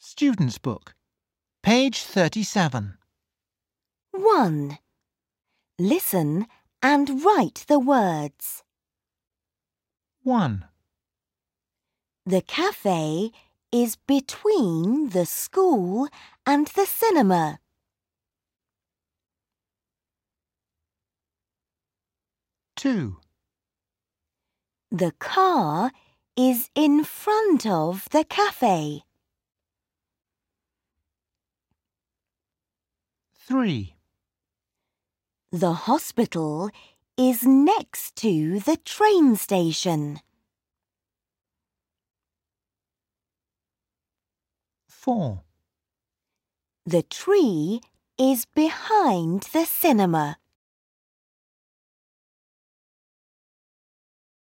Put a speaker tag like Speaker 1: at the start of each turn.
Speaker 1: Student's Book, page 37.
Speaker 2: 1. Listen and write the words.
Speaker 1: 1.
Speaker 2: The cafe is between the school and the cinema.
Speaker 1: 2.
Speaker 2: The car is in front of the cafe.
Speaker 1: 3.
Speaker 2: The hospital is next to the train station.
Speaker 1: 4.
Speaker 2: The tree is behind the cinema.